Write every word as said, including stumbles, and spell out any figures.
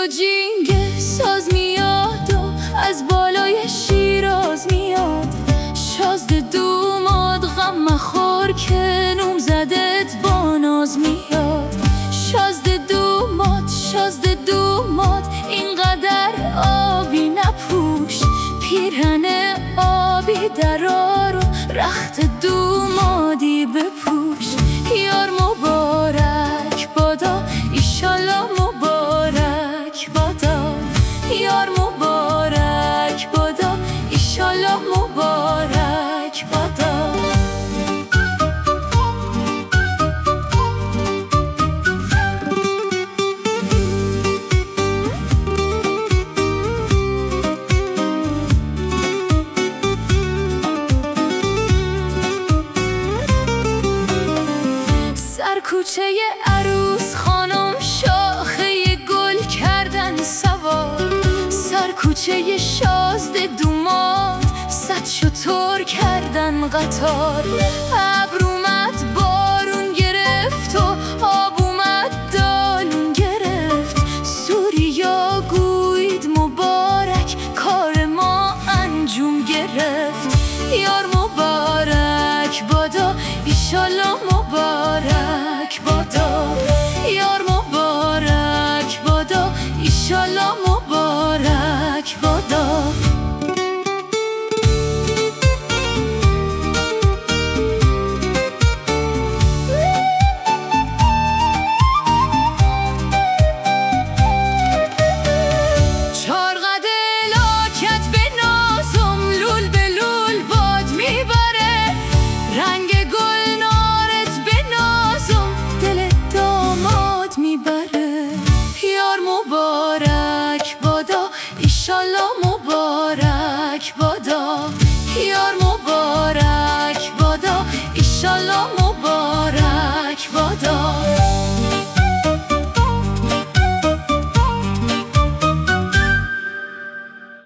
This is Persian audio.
و جینگ ساز میاد و از بالای شیراز میاد. شازده دوماد غم مخور که نوم زدت با ناز میاد. شازده دوماد شازده دوماد اینقدر آبی نپوش. پیرهن آبی درار و رخت دومادی بپوش. یار مبارک بادا ایشالله مبارک بادا. یار مبارک بادا ایشالله مبارک بادا. سر کوچه عروس خانم شاخه گل کردن سوار. سر کوچه شازده دوماد صد شتر کردن قطار. ابرو